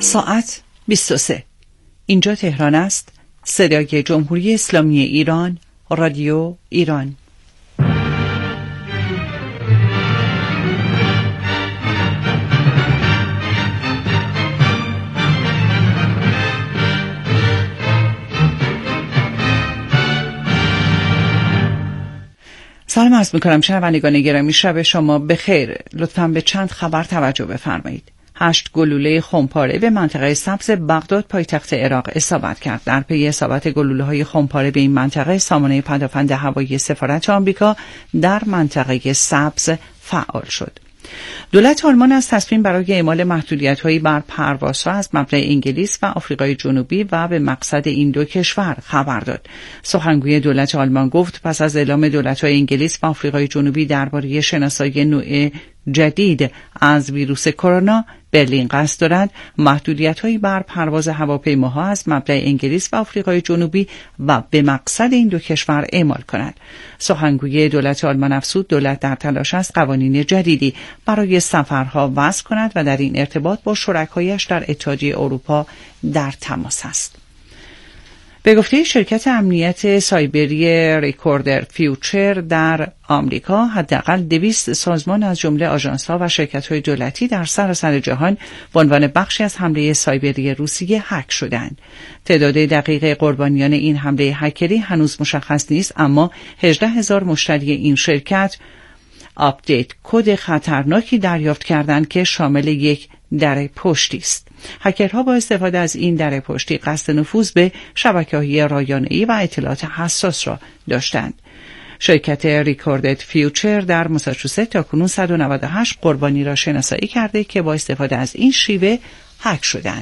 ساعت 23. اینجا تهران است. صدای جمهوری اسلامی ایران، رادیو ایران. سلام عرض می‌کنم شنوندگان گرامی، شب شما بخیر. لطفاً به چند خبر توجه بفرمایید. 8 گلوله خمپاره به منطقه سبز بغداد پایتخت عراق اصابت کرد. در پی اصابت گلوله‌های خمپاره به این منطقه، سامانه پدافند هوایی سفارت آمریکا در منطقه سبز فعال شد. دولت آلمان از تصمیم برای اعمال محدودیت‌هایی بر پروازها از مبدأ انگلیس و آفریقای جنوبی و به مقصد این دو کشور خبر داد. سخنگوی دولت آلمان گفت پس از اعلام دولت‌های انگلیس و آفریقای جنوبی درباره شناسایی نوع جدید از ویروس کرونا، برلین قصد دارد محدودیت‌هایی بر پرواز هواپیماها از مبدأ انگلیس و آفریقای جنوبی و به مقصد این دو کشور اعمال کند. سخنگوی دولت آلمان افزود دولت در تلاش است قوانین جدیدی برای سفرها وضع کند و در این ارتباط با شرکایش در اتحادیه اروپا در تماس است. به گفته شرکت امنیت سایبری ریکوردر فیوچر در آمریکا، حداقل 200 سازمان از جمله آژانس‌ها و شرکت‌های دولتی در سراسر جهان به عنوان بخشی از حمله سایبری روسیه هک شدند. تعداد دقیق قربانیان این حمله هکری هنوز مشخص نیست، اما 18,000 مشتری این شرکت آپدیت کد خطرناکی دریافت کردند که شامل یک در پشتی است. هکرها با استفاده از این در پشتی قصد نفوذ به شبکه‌های رایانه‌ای و اطلاعات حساس را داشتند. شرکت ریکوردد فیوچر در ماساچوست تاکنون 198 قربانی را شناسایی کرده که با استفاده از این شیوه هک شدند.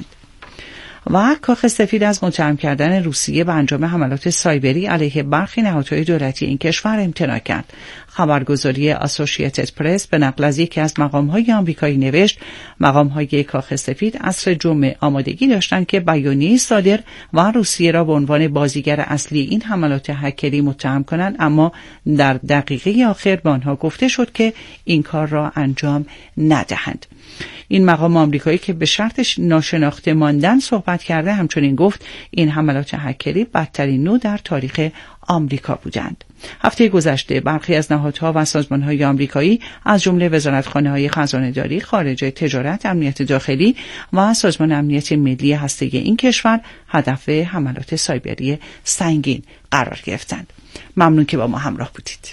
و کاخ سفید از متهم کردن روسیه به انجام حملات سایبری علیه برخی نهادهای دولتی این کشور امتناع کرد. خبرگزاری اسوسییتد پرس به نقل از یکی از مقام‌های آمریکایی نوشت مقام‌های کاخ سفید عصر جمعه آمادگی داشتند که بیانیه‌ای صادر و روسیه را به عنوان بازیگر اصلی این حملات هکری متهم کنند، اما در دقیقه آخر به آنها گفته شد که این کار را انجام ندهند. این مقام آمریکایی که به شرط ناشناخته ماندن صحبت کرده همچنین گفت این حملات هکری بدترین نوع در تاریخ آمریکا بودند. هفته گذشته برخی از نهادها و سازمان‌های آمریکایی از جمله وزارتخانه‌های خزانه‌داری، خارجه، تجارت، امنیت داخلی و سازمان امنیت ملی هسته این کشور هدف حملات سایبری سنگین قرار گرفتند. ممنون که با ما همراه بودید.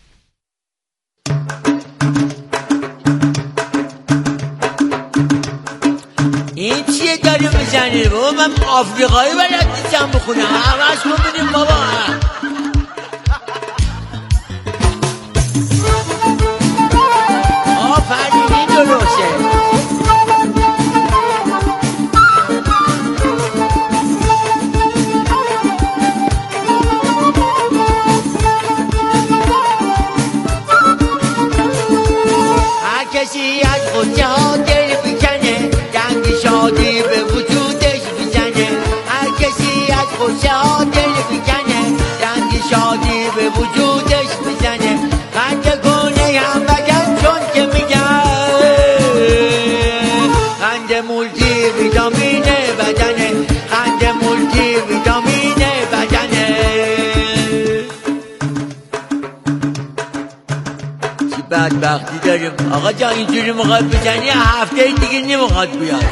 این چیه داری میزنی بابا؟ من آفریقایی بلد نیستم بخونم. عوض کن ببینیم بابا. آفرین درسته. هر کسی از خودشه ها دل بکنه، دنگ شادی به وجودش بزنه. هر کسی از خودشه ها دل بکنه، دنگ شادی به وجودش بزنه. خنده کنه هم بگن چون که میگن خنده مولتی ویتامین بدنه. خنده مولتی ویتامین بدنه. چی بدبختی داریم آقا جان، اینجوری مقاد بزنی هفته دیگه نمیخواد بیاد.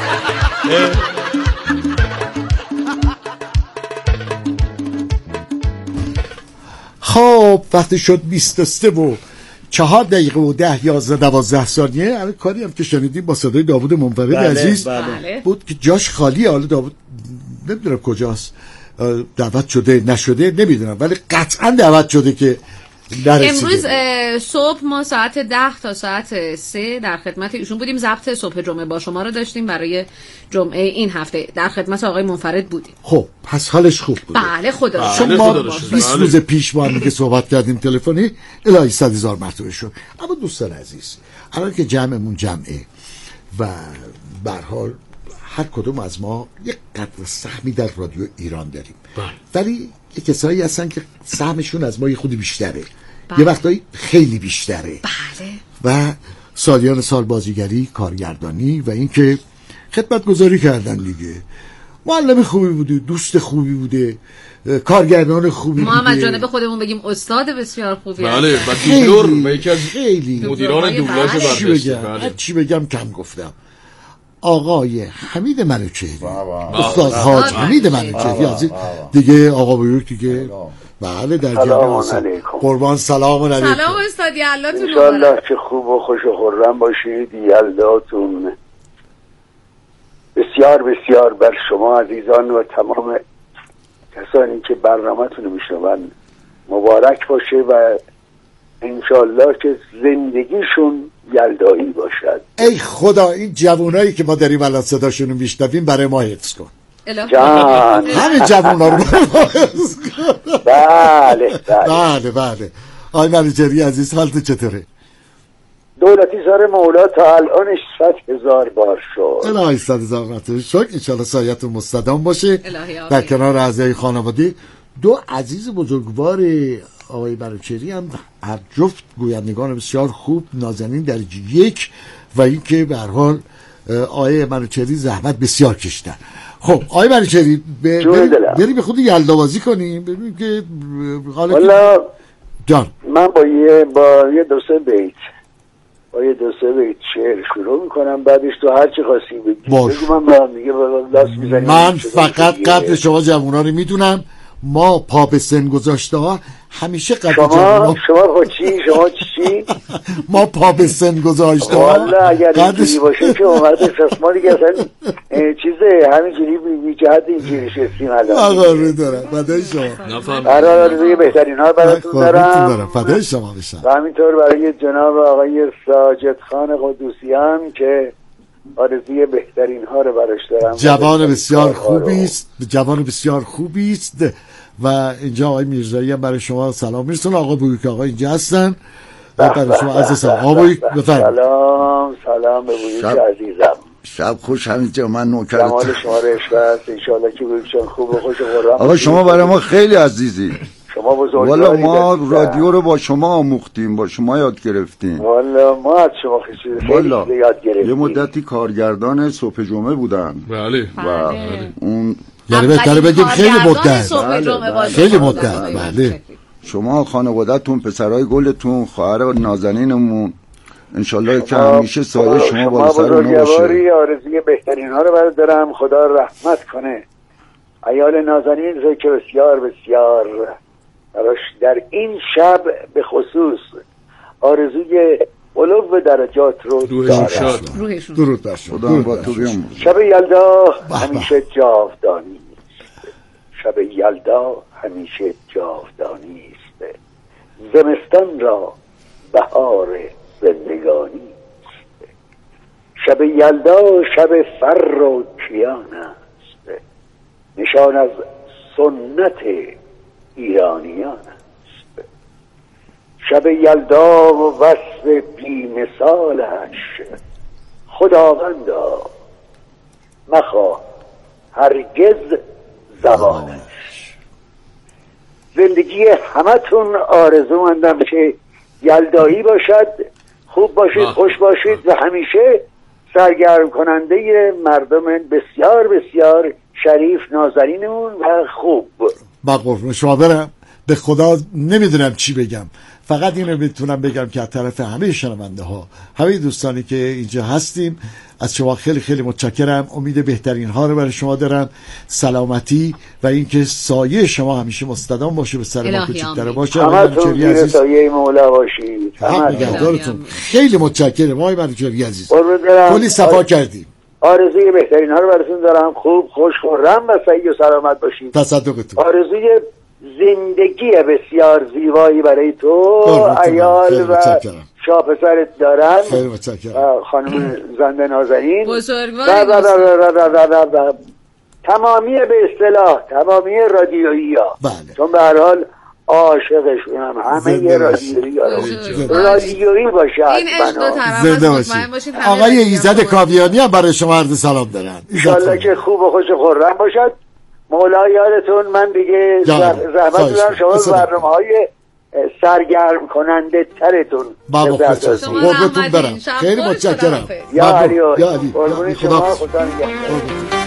خب وقتی شد 23 و 4 دقیقه و 10 11 12 ثانیه. الان کاری هم که شنیدیم با صدای داوود منفرد عزیز بود که جاش خالیه. حالا داوود نمیدونم کجاست، دعوت شده نشده نمیدونم، ولی قطعا دعوت شده که امروز صبح ما ساعت 10 تا ساعت 3 در خدمت ایشون بودیم. ضبط صبح جمعه با شما رو داشتیم برای جمعه این هفته. در خدمت آقای منفرد بودیم. خب پس حالش خوب بود؟ بله خدا رو چون ما 20 روز پیش با هم دیگه صحبت کردیم تلفنی، الهی 100,000 مرتبه شد. اما دوستان عزیز، الان که جمعمون جمعه و به هر حال هر کدوم از ما یک قدر سهمی در رادیو ایران داریم، ولی یه کسایی هستن که سهمشون از ما یه خودی بیشتره، یه وقتایی خیلی بیشتره. بله. و سالیان سال بازیگری، کارگردانی و اینکه خدمت گذاری کردن دیگه. معلم خوبی بوده، دوست خوبی بوده، کارگردان خوبی بوده. ما هم جانب خودمون بگیم استاد بسیار خوبی. بله، و دوبلور و یکی از خیلی مدیران دوبلاژ برجسته. چی بگم کم گفتم. آقای حمید منوچهری، استاد حاج حمید منوچهری عزیز دیگه، آقا بزرگ دیگه. بله در سلام علیکم. قربان سلام علیکم. سلام استاد، یلداتون ان شاءالله که خوب و خوش و خرم باشید. یلداتون بسیار بسیار بر شما عزیزان و تمام کسانی که برنامه‌تون رو میشنون مبارک باشه و ان شاءالله که زندگیشون یلدایی باشد. ای خدا این جوانایی که ما داریم الان صداشون رو میشنویم برای ما حفظ کن جان. همه جوانا رو برای ما حفظ کن. بله بله. آی منوچهری عزیز حالت چطوره؟ دولتی زار مولا تا الانش 100,000 بار شد. الهی 100,000 مرتبه شکر. انشالله سایتون مستدام باشه در کنار اعضای خانواده. دو عزیز بزرگوار آقای منوچهری هم هر جفت گویندگان بسیار خوب، نازنین درجه 1 و اینکه به هر حال آقای منوچهری زحمت بسیار کشیدن. خب آقای منوچهری بریم به خود یلدابازی کنیم، ببینیم که والا جان من با یه دو سه بیت شعر شروع میکنم، بعدش تو هر چی خواستی بگی من با هم دیگه دست میزنیم. من فقط قدر شما جوونا رو میدونم. ما پا به سن گذاشته ها همیشه قدر شما چی؟ ما پا به سن گذاشته ها والا اگر اینجوری باشه که اومده ما دیگه اصلا چیزه همینجوری بیجهت اینجوری شستیم الان. آقا رو دارم فدای شما. برای بهترین ها براتون دارم فدای شما بشم. و همینطور برای جناب آقای ساجد خان قدوسیان که آرزوی بهترین ها رو براش دارم. جوان بسیار خوبی است و اینجا آقای میرزایی هم برای شما سلام میرسون. آقا بویک آقا اینجا هستن برای شما عزیز سلام. آقا بویک بفرمایید. سلام به بویک عزیزم. شب خوش. همینجا من نوکرتم. جمال شما رشوست ان شاء الله که بویکشون خوب و خوش و خرم. آقا شما برای ما خیلی عزیزی. شما بزرگواری. والا ما رادیو رو با شما آموختیم، با شما یاد گرفتیم. والا ما از شما خیلی یاد گرفتیم. یه مدتی کارگردان صبح جمعه بودن. بله. و اون یعنی بهتره بگیم خیلی مدت. خیلی مدت. بله. شما خانواده‌تون، پسرای گلتون، خواهر نازنینمون انشالله که همیشه سایه شما بالا سر اونا باشه. آرزوی بهترین ها رو برات دارم. خدا رحمت کنه عیال نازنین رو که بسیار بسیار براش در این شب به خصوص آرزوی علو درجات رو دارم. درود بر شما. خدا با تو بیام. شب یلدا همیشه جاودانی است. شب یلدا همیشه جاودانی است. زمستان را بهار زندگانی است. شب یلدا شب فر و کیان است. نشان از سنت ایرانیان است. شب یلدا و وصف بی مثالش خداوندا مخواه هرگز زبانش. زندگی همتون آرزومندم که یلدایی باشد، خوب باشید، خوش باشید و همیشه سرگرم کننده مردم بسیار بسیار شریف نازنینمون و خوب. با قربون شما برم. به خدا نمیدونم چی بگم، فقط اینو میتونم بگم که از طرف همه شنونده ها، همه دوستانی که اینجا هستیم، از شما خیلی خیلی متشکرم. امید بهترین ها رو برای شما دارم، سلامتی و اینکه سایه شما همیشه مستدام باشه، به سر ما کوچیک‌تر باشه. همتون زیر سایه مولا باشید. همتون خیلی متشکرم آقای منوچهری عزیز. کلی صفا کردیم. آرزوی بهترین ها رو براتون دارم. خوب، خوش، خرم و سعید و سلامت باشید. تصدقتون. آرزوی زندگی بسیار زیبایی برای تو، عیال و شاپسرت دارم. خیلی متشکرم. خانم زنده نازنین بزرگوار تمامی به اصطلاح تمامی رادیویی ها. بله. چون به هر حال عاشقشونم همه رادیویی باشه. این عشق دو طرف زنده باشید. آقای ایزد کاویانی هم برای شما عرض سلام دارن. انشالله که خوب و خوش و خرم باشد. مولا یادتون من دیگه زحمت دارم شما برنامه‌های سرگرم کننده ترتون. بابا قربتون برم، خیلی متشکرم. یا علی قربون شما، خدا نگهدار.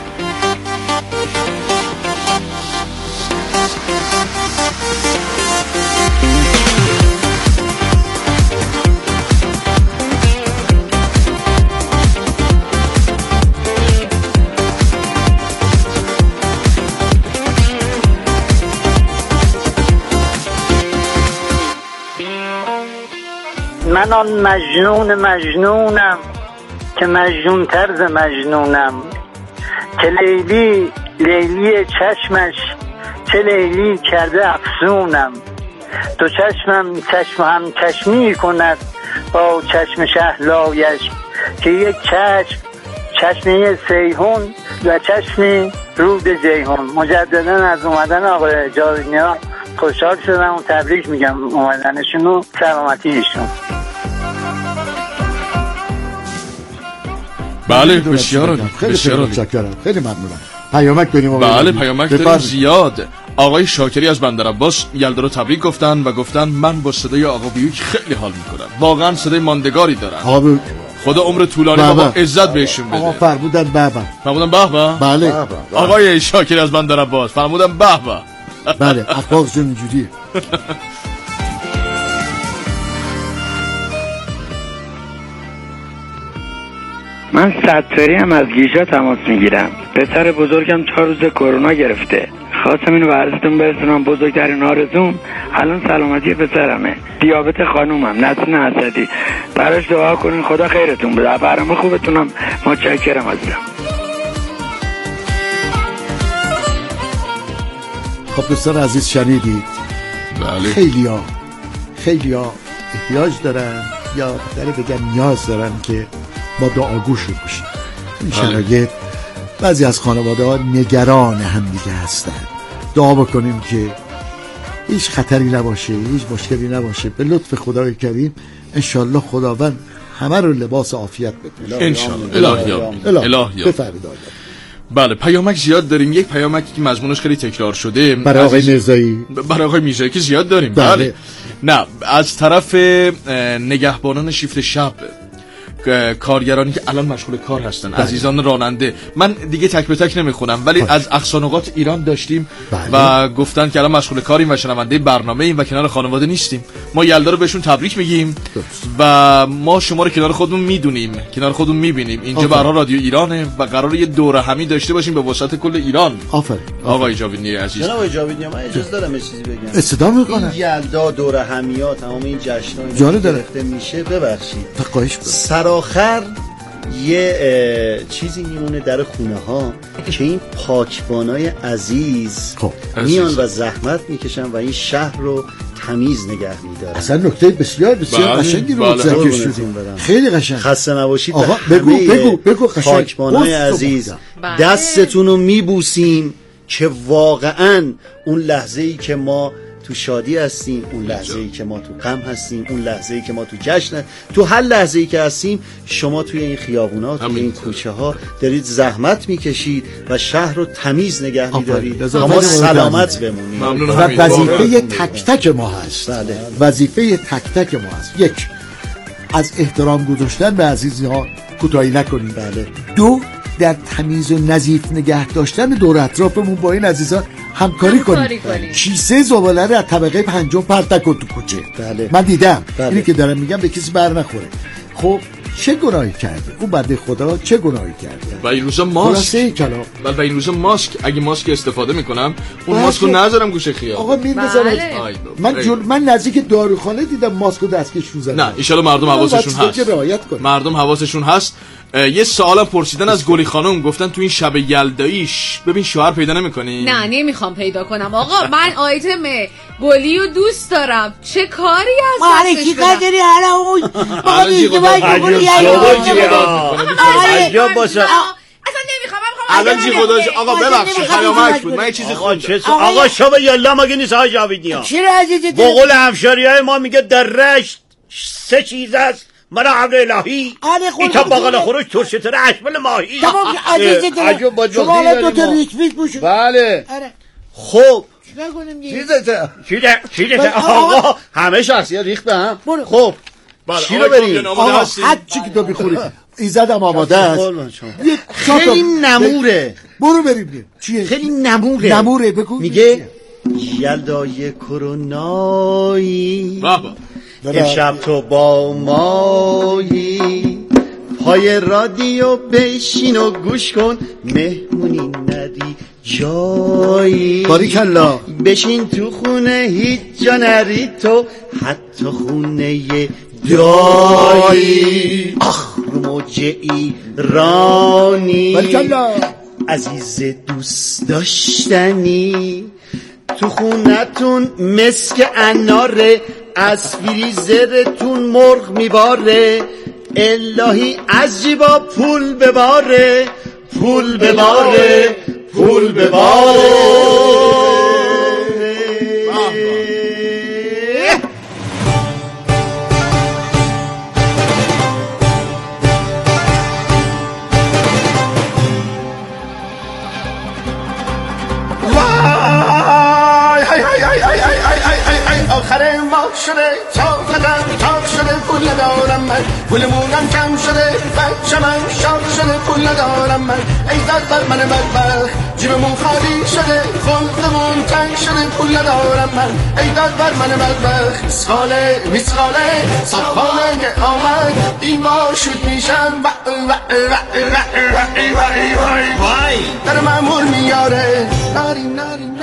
من آن مجنونم که مجنون طرز مجنونم، که لیلی چشمش چه لیلی کرده افسونم. تو چشمم چشم هم چشمی کند با چشم شهلایش، که یک چشمی سیهون و چشمی رود جیهون. مجددا از اومدن آقای جاویدنیا خوشحال شدم و تبریک میگم اومدنشون و سلامتیشون. بله بسیار خیلی متشکرم، خیلی ممنونم. پیامک بریم. بله پیامک داریم زیاد. آقای شاکری از بندرعباس یلدا رو تبریک گفتن و گفتن من با صدای آقا بیوک خیلی حال میکنم، واقعا صدای ماندگاری دارن. خدا عمر طولانی بابا عزت بهشون بده. آقا فرمودن فرمودن به بله. آقای شاکری از بندرعباس فرمودن به بله. اخلاق جون اینجوریه. من ستاری هم از گیشا تماس میگیرم. پسر بزرگم 4 روز کرونا گرفته. خواستم اینو به عرضتون برسونم. بزرگترین آرزوم الان سلامتی پسرمه. دیابت خانومم نسرین اسدی. براش دعا کنین خدا خیرتون بده. برنامه خوبتونم متشکرم عزیزم. خب دوستان عزیز شنیدید. بله. خیلی ها احتیاج دارن یا بگم نیاز دارن که ما دعاگوشون باشیم. این شرایط بعضی از خانواده ها نگران هم دیگه هستن. دعا بکنیم که هیچ خطری نباشه، هیچ مشکلی نباشه. به لطف خدای کریم انشالله خداوند همه رو لباس عافیت بده انشالله. الهی بفرمایید. بله پیامک زیاد داریم. یک پیامکی که مضمونش خیلی تکرار شده برای آقای میرزایی که زیاد داریم. بله. نه از طرف نگهبانان شیفت شب، کارگرانی که الان مشغول کار هستن، بله. عزیزان راننده، من دیگه تک به تک نمیخونم ولی بله. از اقصانقاط ایران داشتیم بله. و گفتن که الان مشغول کاریم و شنونده برنامه ایم و کنار خانواده نیستیم. ما یلدا رو بهشون تبریک میگیم و ما شما رو کنار خودمون میدونیم، کنار خودمون میبینیم. اینجا برای رادیو ایرانه و قراره یه دوره همی داشته باشیم به وسعت کل ایران. آفرین. آقای جاویدنی عزیز. جناب جاویدنی، من اجازه دارم یه چیزی بگم. استفاده میکنم. این یلدا دوره همیات تمام این جشن‌ها گرفته میشه. ببخشید. خواهش می‌کنم. آخر یه چیزی میمونه در خونه ها که این پاکبانای عزیز میان و زحمت میکشن و این شهر رو تمیز نگه میدارن. اصلا نکته بسیار قشنگی رو ذکر شدیم. خیلی قشنگ. خسته نباشید. آقا بگو پاکبانای عزیز دستتون رو میبوسیم که واقعا اون لحظه‌ای که ما تو شادی هستیم، اون لحظه‌ای که ما تو غم هستیم، اون لحظه‌ای که ما تو جشن، تو هر لحظه‌ای که هستیم شما توی این خیابونا، توی این کوچه‌ها دارید زحمت میکشید و شهر رو تمیز نگه می‌دارید. ما سلامت بمونیم. و وظیفه تک تک ما هست. بله. وظیفه تک تک ما هست. 1 از احترام گذاشتن به عزیزها کوتاهی نکنیم. بله. 2 در تمیز و نظیف نگه داشتن دور اطرافمون با این عزیزان همکاری کنیم. کیسه زباله رو از طبقه 5 پرت نکن تو کوچه. بله. من دیدم. بله. اینی که دارم میگم به کسی بر نخوره. خب چه گناهی کرده اون بنده خدا؟ چه گناهی کرده؟ و این روزا ماسک و این روزا ماسک اگه ماسک استفاده میکنم اون ماسک رو نذارم گوشه خیابون. آقا میذارم. من نزدیک داروخانه دیدم ماسک رو دستکش رو زدن. نه ان شاء الله مردم حواسشون هست. یه سوالم پرسیدن از گلی خانم، گفتن تو این شب یلداییش ببین شوهر پیدا نمی‌کنی؟ نه نمیخوام پیدا کنم آقا. من آیتم گلی رو دوست دارم. چه کاری از دستش بدم؟ ما داری حالا اون عجب باشه. اصلا نمیخوام. الان چی خودش آقا ببخشید پیامک بود. من یه چیزی خوندم. آقا شب یلدا مگه نیست آقا جاویدنیا؟ چرا عزیزت؟ به قول همشریای ما میگه در رشت 3 چیز است: من امر الهی، ایتا باقل خروش، ترشتر اشبال ماهی. تمام عزیزت. شما الان 2 تا ریک پوشون. بله. خب چیکار کنم چیزته آقا همه شخصیت ریخت به هم. خب چی رو بریم آقا هر چی که تو بخوری ایزدم آماده است. خیلی نموره. برو بریم. چیه؟ خیلی نموره بگو. میگه یلدای کرونایی امشب تو با مایی پای رادیو بشین و گوش کن مهمونی ندی جایی باریکالله بشین تو خونه هیچ جا نری تو حتی خونه دایی رو موج ایرانی باریکالله عزیز دوست داشتنی تو خونتون مسک اناره از فریزرتون مرغ میباره الهی از جیبا پول بباره آخر ما شده تا قدم تا شده پول ندارم من پولمونم کم شده بچه من شاد شده پول ندارم من ای داد بر من بدبخت جیبمون خالی شده خلقمون تنگ شده پول ندارم من ای داد بر من بدبخت مسخاله صفحانه که آمد این ما شد میشن وای در مامور میاره ناریم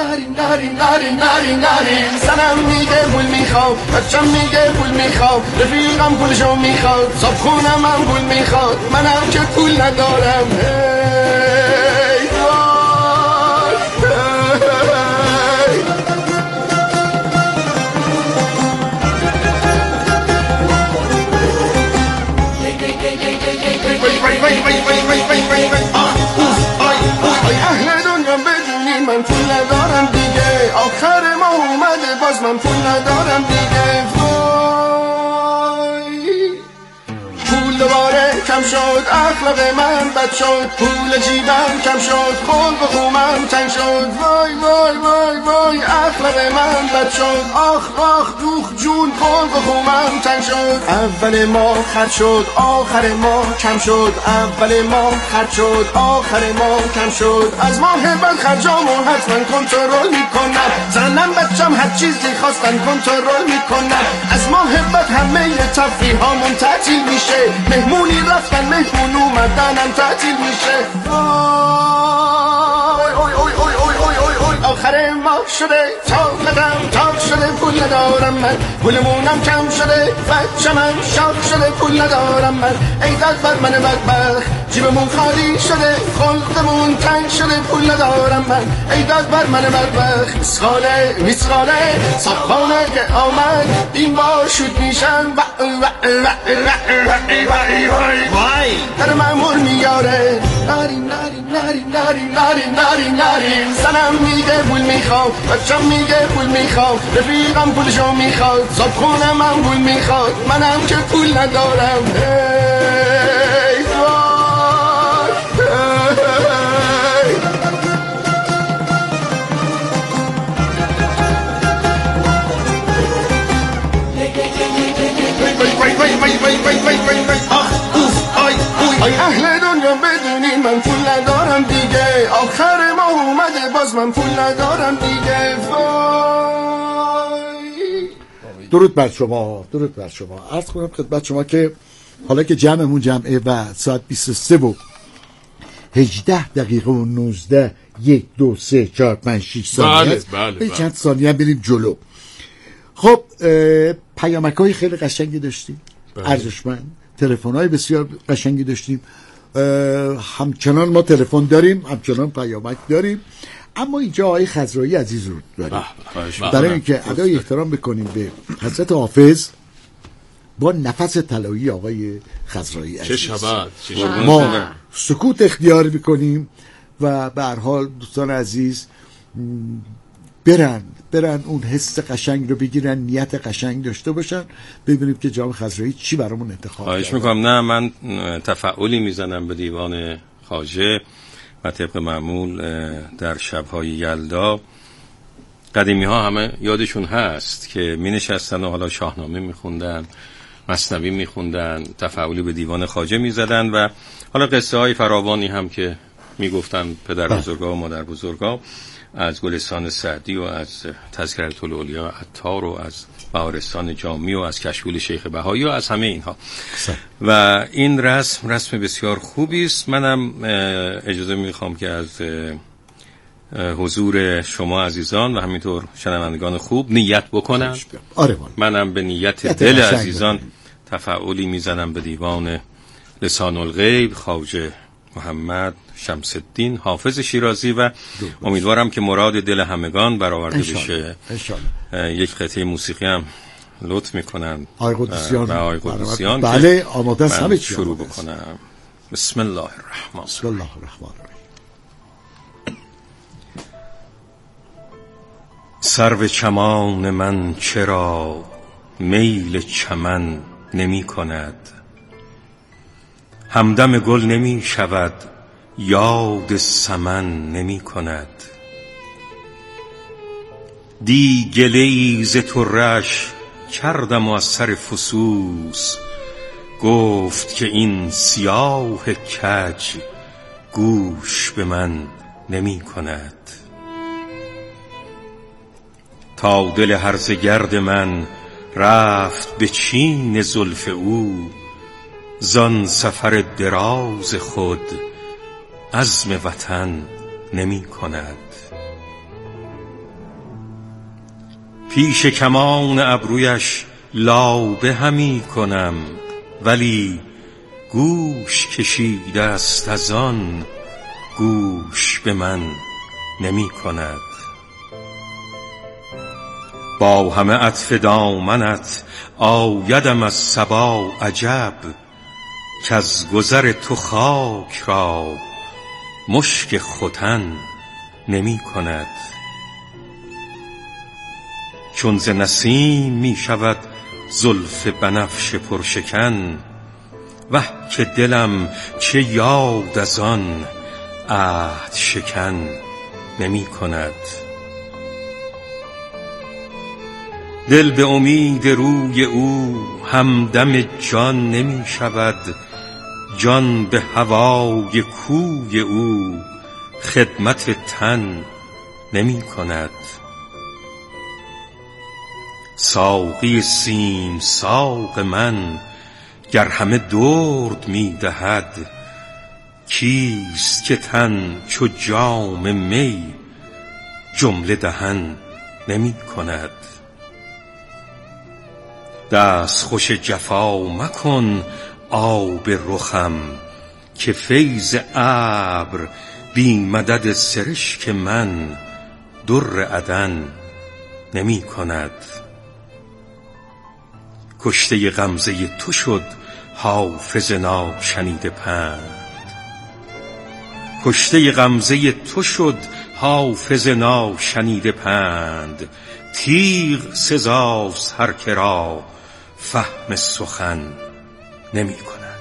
سنم میگه پول میخوام بچم میگه پول میخوام رفیقم پولشو میخواد صاحب خونم هم پول میخواد منم که پول ندارم اهل دنیا بدونی من پول ندارم دیگه آخر ما اومده باز من پول ندارم دیگه پول دوباره کم شد اخلاق من بد شد پول جیبم کم شد خلق خومم تنگ شد وای اخلاق من بد شد آخ دوخ جون خلق خومم تنگ شد اول ما خرج شد آخر ما کم شد اول ما خرج شد آخر ما کم شد از ماه بعد خرجامو حتما کنترل میکنم زنم بچم هر چیزی خواستن کنترل میکنم از ماه بعد همه تفریحامون تعطیل میشه مهمونی رفتن مهمون اومدنم تعطیل میشه آخر ما شده تا قدم تا شده پول ندارم من پولمونم کم شده بچه من شاد شده پول ندارم من ای داد بر من بدبخت جیبمون خالی شده خلقمون تنگ شده پول ندارم من ای داد بر من بدبخت مسخاله صفحانه که آمد این با شد میشن وای در مامور میاره ناریم سنم میگه پول میخوام بچم میگه پول میخوام رفیقم پولشو میخواد صاحب خونم هم پول میخواد منم که پول ندارم ای اهل دنیا بدونی من پول ندارم دیگه آخر ما اومده باز من پول ندارم دیگه درود بر شما عرض کنم خدمت شما که حالا که جمعمون جمعه و ساعت 23 و 18 دقیقه و 19 1 2 3 4 5 6 ثانیه بله. چند ثانیه بریم جلو. خب پیامک‌های خیلی قشنگی داشتیم ارزشمند تلفن‌های بسیار قشنگی داشتیم همچنان ما تلفن داریم همچنان پیامک داریم اما اینجا آقای خضرایی عزیز رو داریم برای اینکه ادای احترام بکنیم به حضرت حافظ با نفس طلایی آقای خضرایی عزیز ما سکوت اختیار بکنیم و به هر حال دوستان عزیز برن اون حس قشنگ رو بگیرن نیت قشنگ داشته باشن ببینیم که جناب خضرایی چی برامون انتخاب کرده. خواهش میکنم. نه من تفعولی میزنم به دیوان خواجه و طبق معمول در شب‌های یلدا قدیمی ها همه یادشون هست که می نشستن و حالا شاهنامه می خوندن، مثنوی می خوندن، تفاعلی به دیوان خواجه می زدن و حالا قصه های فراوانی هم که می گفتن پدر بزرگا و مادر بزرگا، از گلستان سعدی و از تذکرة الاولیا عطار و از بهارستان جامی و از کشکول شیخ بهایی و از همه اینها. و این رسم بسیار خوبی است. منم اجازه میخوام که از حضور شما عزیزان و همینطور شنوندگان خوب نیت بکنم. منم به نیت دل عزیزان تفاعلی میزنم به دیوان لسان الغیب خواجه محمد شمس الدین حافظ شیرازی و امیدوارم که مراد دل همگان برآورده بشه. یک قطعه موسیقی هم لطف میکنن آقای قدوسیان. بله آماده است. همه چی شروع بکنم. بسم الله الرحمن الرحیم. سرو چمان من چرا میل چمن نمی کند، همدم گل نمی شود یاد سمن نمی کند. دی گله‌ای ز طره‌اش کردم و از سر فسوس، گفت که این سیاه کج گوش به من نمی کند. تا دل هرزه گرد من رفت به چین زلف او، زان سفر دراز خود عزم وطن نمی کند. پیش کمان ابرویش لابه همی کنم، ولی گوش کشیده است از آن گوش به من نمی کند. با همه عطف دامنت آیدم از صبا عجب، که از گذر تو خاک را مشک ختن نمی کند. چون ز نسیم می شود زلف بنفش پرشکن، وه که دلم چه یاد از آن عهد شکن نمی کند. دل به امید روی او همدم جان نمی شود، جان به هوای کوی او خدمت تن نمی کند. ساقی سیم ساق من گر همه درد می دهد، کیست که تن چو جام می جمله دهن نمی کند. دست خوش جفا مکن آب رخم، که فیض ابر بی مدد سرشک من در عدن نمی کند. کشته غمزه تو شد حافظ ناشنیده پند، کشته غمزه تو شد حافظ ناشنیده پند. تیغ سزاست هر که را فهم سخن نمی کند.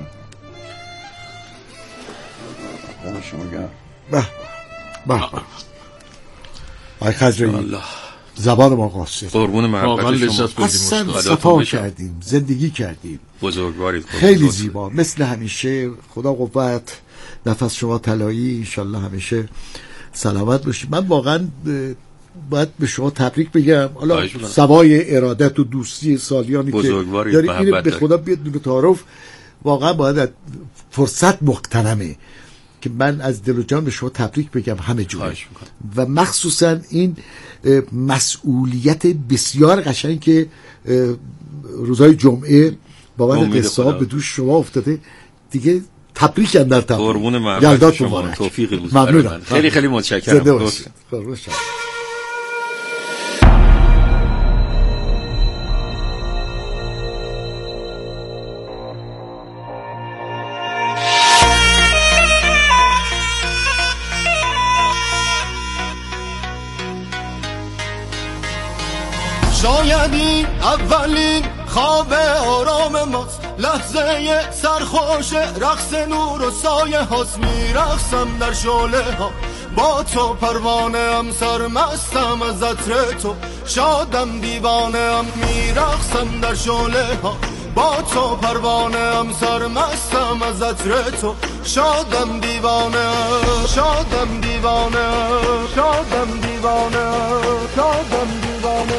آی خضرایی زبان ما قاصر، قربون محبت شما. اصلا صفا کردیم، زندگی کردیم، بزرگوارید، خیلی زیبا مثل همیشه. خدا قوت، نفس شما طلایی، انشالله همیشه سلامت باشید. من واقعا باید به شما تبریک بگم، حالا سوای ارادت و دوستی سالیانی که داری، اینو به خدا بیاد دور تعارف. واقعا باید فرصت مغتنمه که من از دل و جان به شما تبریک بگم همه جوره، و مخصوصا این مسئولیت بسیار قشنگ که روزهای جمعه بابت قصه ها به دوش شما افتاده دیگه. تبریک اندر تبریک. قربون محبت شما، توفیق روز برای خیلی خیلی متشکرم. شاید این اولین خواب آرام ماست، لحظه سرخوش رقص نور و سایه هاست. میرقصم در شعله ها با تو پروانه ام، سرمستم از عطر تو، شادم دیوانه ام، میرقصم در شعله ها. با تو پروانه ام، سرمستم از عطر تو، شادم دیوانه، شادم دیوانه، شادم دیوانه، شادم دیوانه،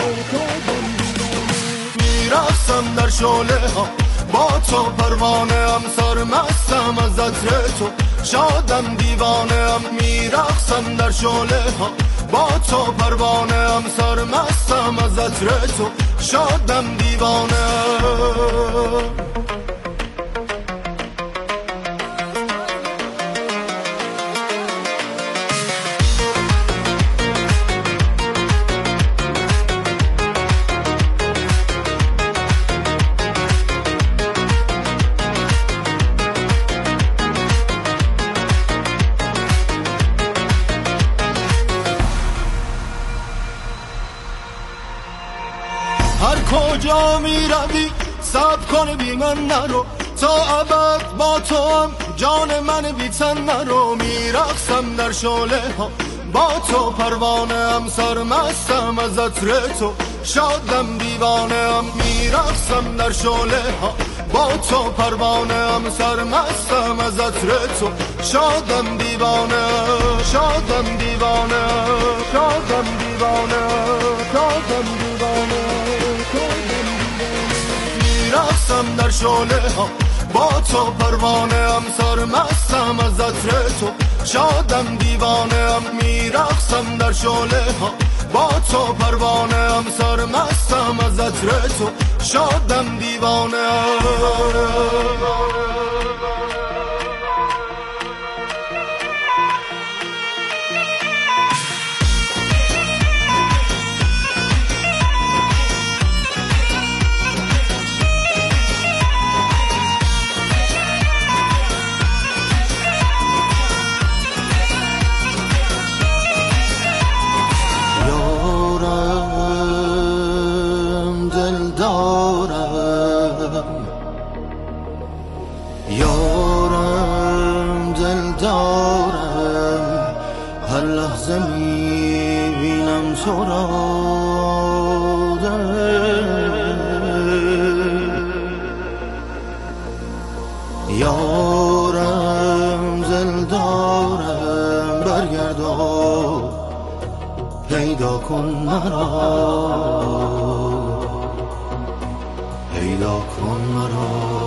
میرقصم در شعله ها. با تو پروانه ام، سرمستم از عطر تو، شادم دیوانه ام، میرقصم در شعله ها. با تو پروانه ام، سرمستم از عطر تو، شادم دیوانه. هر کجا می روی صبر کن بی من نرو، تا ابد با تو هم جان من بی تن نرو. میرقصم در شعله ها، با تو پروانه ام، سرمستم از عطر تو، شادم دیوانه ام، میرقصم در شعله ها. با تو پروانه ام، سرمستم از عطر تو، شادم دیوانه، شادم دیوانه، شادم دیوانه، شادم دیوانه، میرقصم در شعله ها. با تو پروانه ام، سرمستم از عطر تو، شادم دیوانه ام، میرقصم در شعله ها. با تو پروانه ام، سرمستم از عطر تو، شادم دیوانه. یارم دل دارم، هر لحظه میبینم تو را. یارم دل دارم، برگرد و پیدا کن مرا، پیدا کن مرا.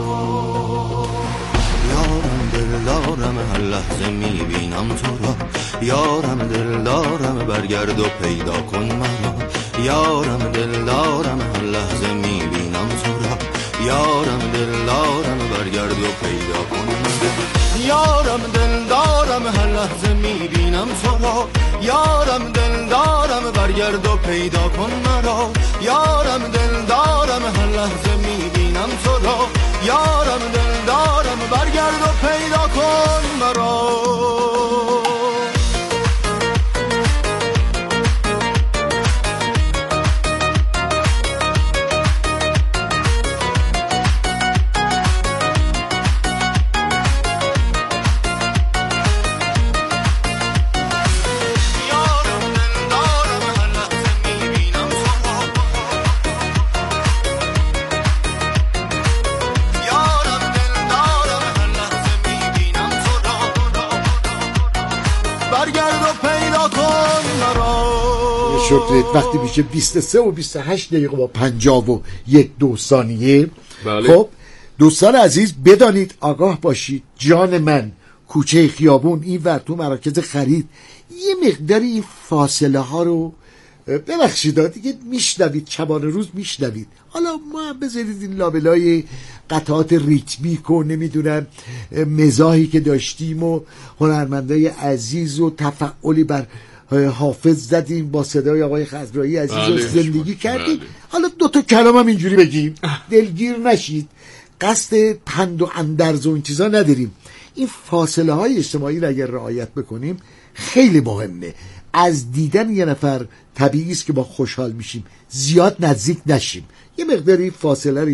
یارم دل دارم، هر لحظه میبینم تو را. یارم دل دارم، برگرد و پیدا کن مرا. یارم دل دارم، هر لحظه میبینم تو را. یارم دل دارم، برگرد و پیدا کن مرا. یارم دل دارم، هر لحظه میبینم تو را. یارم دل دارم، برگرد و پیدا کن مرا. یارم دل دارم، هر لحظه میبینم تو را. یارم دل دارم، برگرد و پیدا کن مرا. شکرت. وقتی میشه 23 و 28 دقیقه با 51 ثانیه. بله. خب دوستان عزیز بدانید، آگاه باشید، جان من، کوچه خیابون این ور تو مراکز خرید یه مقداری این فاصله ها رو ببخشید دیگه میشنوید، شبانه روز میشنوید. حالا ما بذارید این لابلای قطعات ریتمیک و نمیدونم مزاحی که داشتیم و هنرمندای عزیز و تفعالی بر حافظ زدیم با صدای آقای خضرایی عزیز و زندگی کردیم. حالا دوتا کلام هم اینجوری بگیم، دلگیر نشید، قصد پند و اندرز و این چیزا نداریم. این فاصله های اجتماعی رو اگر رعایت بکنیم خیلی مهمه. از دیدن یه نفر طبیعی است که با خوشحال میشیم، زیاد نزدیک نشیم، یه مقداری فاصله